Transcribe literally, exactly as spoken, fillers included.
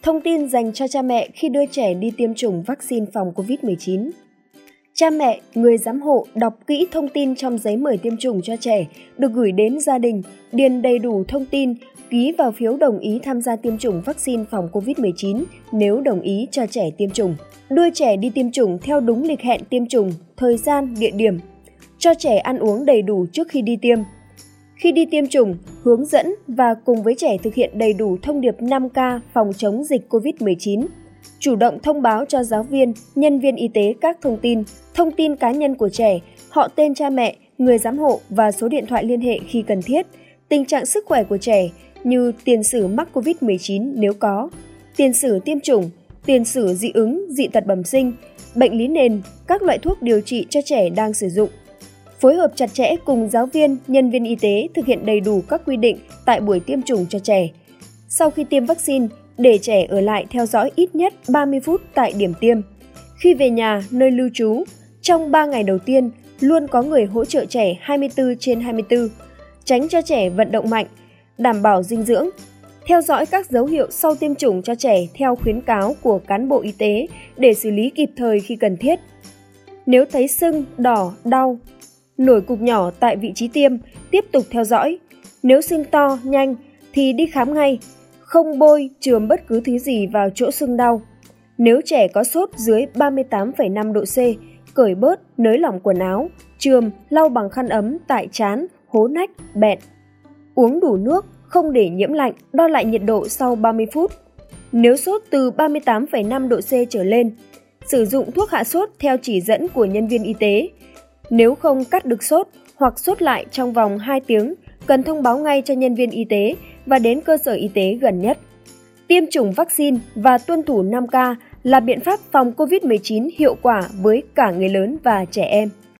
Thông tin dành cho cha mẹ khi đưa trẻ đi tiêm chủng vaccine phòng covid mười chín. Cha mẹ, người giám hộ đọc kỹ thông tin trong giấy mời tiêm chủng cho trẻ được gửi đến gia đình, điền đầy đủ thông tin, ký vào phiếu đồng ý tham gia tiêm chủng vaccine phòng covid mười chín nếu đồng ý cho trẻ tiêm chủng. Đưa trẻ đi tiêm chủng theo đúng lịch hẹn tiêm chủng, thời gian, địa điểm. Cho trẻ ăn uống đầy đủ trước khi đi tiêm. Khi đi tiêm chủng, hướng dẫn và cùng với trẻ thực hiện đầy đủ thông điệp năm K phòng chống dịch covid mười chín. Chủ động thông báo cho giáo viên, nhân viên y tế các thông tin, thông tin cá nhân của trẻ, họ tên cha mẹ, người giám hộ và số điện thoại liên hệ khi cần thiết, tình trạng sức khỏe của trẻ như tiền sử mắc covid mười chín nếu có, tiền sử tiêm chủng, tiền sử dị ứng, dị tật bẩm sinh, bệnh lý nền, các loại thuốc điều trị cho trẻ đang sử dụng. Phối hợp chặt chẽ cùng giáo viên, nhân viên y tế thực hiện đầy đủ các quy định tại buổi tiêm chủng cho trẻ. Sau khi tiêm vaccine, để trẻ ở lại theo dõi ít nhất ba mươi phút tại điểm tiêm. Khi về nhà, nơi lưu trú, trong ba ngày đầu tiên, luôn có người hỗ trợ trẻ hai mươi tư trên hai mươi tư, tránh cho trẻ vận động mạnh, đảm bảo dinh dưỡng. Theo dõi các dấu hiệu sau tiêm chủng cho trẻ theo khuyến cáo của cán bộ y tế để xử lý kịp thời khi cần thiết. Nếu thấy sưng, đỏ, đau, nổi cục nhỏ tại vị trí tiêm, tiếp tục theo dõi. Nếu sưng to, nhanh thì đi khám ngay, không bôi, chườm bất cứ thứ gì vào chỗ sưng đau. Nếu trẻ có sốt dưới ba mươi tám phẩy năm độ C, cởi bớt, nới lỏng quần áo, chườm, lau bằng khăn ấm tại trán, hố nách, bẹn. Uống đủ nước, không để nhiễm lạnh, đo lại nhiệt độ sau ba mươi phút. Nếu sốt từ ba mươi tám phẩy năm độ C trở lên, sử dụng thuốc hạ sốt theo chỉ dẫn của nhân viên y tế. Nếu không cắt được sốt hoặc sốt lại trong vòng hai tiếng, cần thông báo ngay cho nhân viên y tế và đến cơ sở y tế gần nhất. Tiêm chủng vaccine và tuân thủ năm K là biện pháp phòng covid mười chín hiệu quả với cả người lớn và trẻ em.